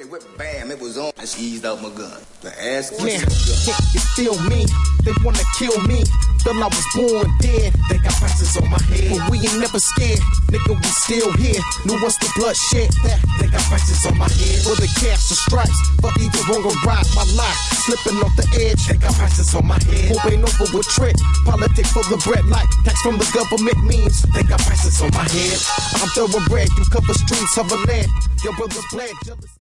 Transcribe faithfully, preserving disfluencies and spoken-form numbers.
whip, bam, it was on. I eased out my gun. The ass Man, can't you feel me? They wanna kill me. Till I was born dead. They got prices on my head. But we ain't never scared. Nigga, we still here. Knew once the blood shed that. They got prices on my head. For the cash, the stripes. Fuck either wrong or right. My life slipping off the edge. They got prices on my head. Hope ain't over with trick. Politics for the bread like tax from the government means. They got prices on my head. I'm thoroughbred. You cover streets of a land. Your brother bled. Jealous.